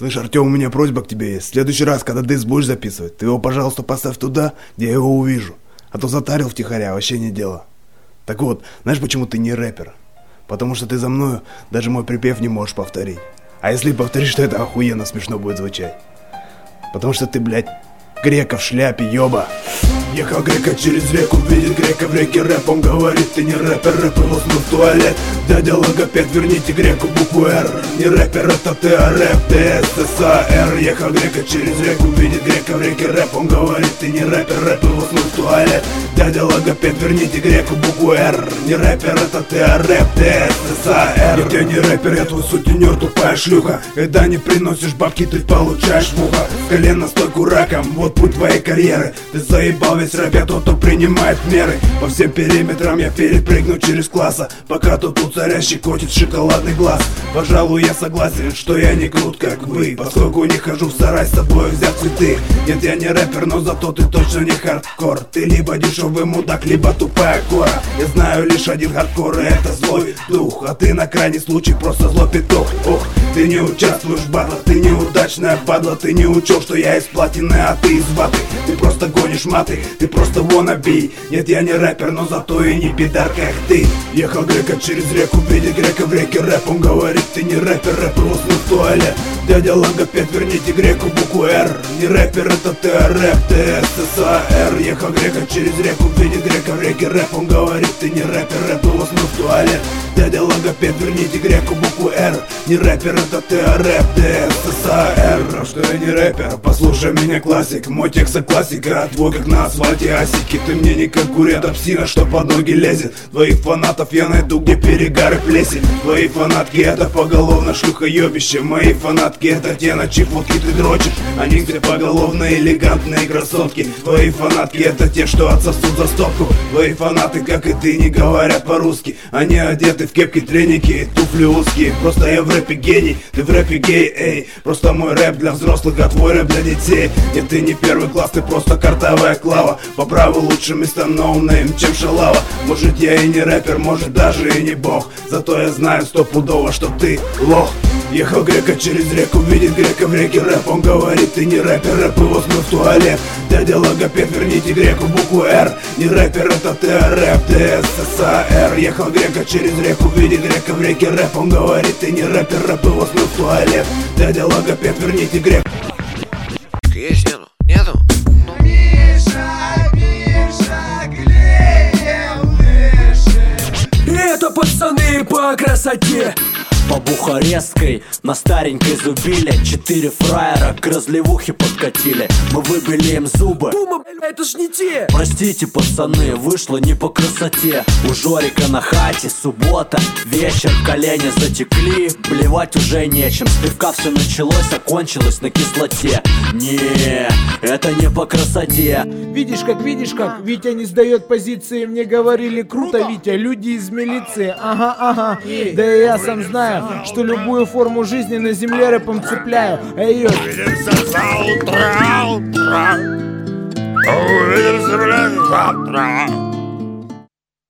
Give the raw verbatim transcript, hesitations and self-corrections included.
Слышь, Артем, у меня просьба к тебе есть. В следующий раз, когда диск будешь записывать, ты его, пожалуйста, поставь туда, где я его увижу. А то затарил втихаря, вообще не дело. Так вот, знаешь, почему ты не рэпер? Потому что ты за мною даже мой припев не можешь повторить. А если повторишь, то это охуенно смешно будет звучать. Потому что ты, блядь, грека в шляпе, ёба. Ехал грека через реку, видит грека в реке рэп. Он говорит, ты не рэпер, рэп его смыл в туалет. Дядя логопед, верните греку букву Р. Не рэпер, это ты, а рэп, ты СССР. Ехал грека через реку, видит грека в реке рэп. Он говорит, ты не рэпер, рэп его смыл в туалет. Дядя логопед, верните греку букву Р. Не рэпер, это ты, а рэп, ты СССР. Нет, я не рэпер, я твой сутенер, тупая шлюха. Когда не приносишь бабки, ты получаешь муха. Колено стойку раком, вот путь твоей карьеры. Ты заебал весь рэп, я тот, кто принимает меры. По всем периметрам я перепрыгну через класса, пока тут у царя щекотит шоколадный глаз. Пожалуй, я согласен, что я не крут, как вы, поскольку не хожу в сарай с собой взять цветы. Нет, я не рэпер, но зато ты точно не хардкор. Ты либо дешевый мудак, либо тупая кора. Я знаю лишь один хардкор, и это злой дух. А ты на крайний случай просто злой петух. Ох, ты не участвуешь в батлах, ты неудачная падла. Ты не учел, что я из платины, а ты из ваты. Ты просто гонишь маты, ты просто wannabe. Нет, я не рэпер, но зато и не пидар, как ты. Ехал грека через реку, видит грека в реке рэп. Он говорит, ты не рэпер, рэп его смыл в туалет. Дядя логопед, верните греку букву Р. Не рэпер, это ты, а рэп, ты СССР. Ехал грека через реку, видит грека в реке рэп. Он говорит, ты не рэпер, рэп его смыл в туалет. Дядя логопед, верните греку букву Р. Не рэпер, это ты, а рэп, ты СССР. Что я не рэпер, послушай меня, классик. Мой текст классика, а твой как на асфальте асики. Ты мне не конкурент, а псина, что под ноги лезет. Твоих фанатов я найду, где перегар и плесень. Твои фанатки это поголовно шлюхоебище. Мои фанатки это те, на чьи фотки ты дрочишь. Они все поголовно элегантные красотки. Твои фанатки это те, что отсосут за стопку. Твои фанаты, как и ты, не говорят по-русски. Они одеты в кепки, треники и туфли узкие. Просто я в рэпе гений, ты в рэпе гей, эй. Просто мой рэп для взрослых, а твой рэп для детей. Нет, ты не первый класс, ты просто картовая клава. По праву лучше место ноунейм, чем шалава. Может я и не рэпер, может даже и не бог. Зато я знаю стопудово, что ты лох. Ехал грека через реку, видит грека в реке рэп. Он говорит, ты не рэпер, рэп его смыл в туалет. Дядя логопед, верните греку букву Р. Не рэпер, это ты, а рэп, ты СССР. Ехал грека через реку, видит грека в реке рэп. Он говорит, ты не рэпер, рэп его смыл в туалет. Дядя логопед, верните греку. Есть нету? Нету? Это пацаны по красоте. По Бухарестской на старенькой зубиле. Четыре фраера к разливухе подкатили. Мы выбили им зубы. Бума, это ж не те. Простите, пацаны, вышло не по красоте. У Жорика на хате суббота, вечер, колени затекли. Блевать уже нечем, с пивка все началось, окончилось на кислоте. Не, это не по красоте. Видишь как, видишь как, Витя не сдает позиции. Мне говорили, круто, Витя, люди из милиции. Ага, ага, да и я сам знаю, что любую форму жизни на земле рэпом цепляю. Эй, увидимся завтра, утро. Увидимся, блядь, завтра.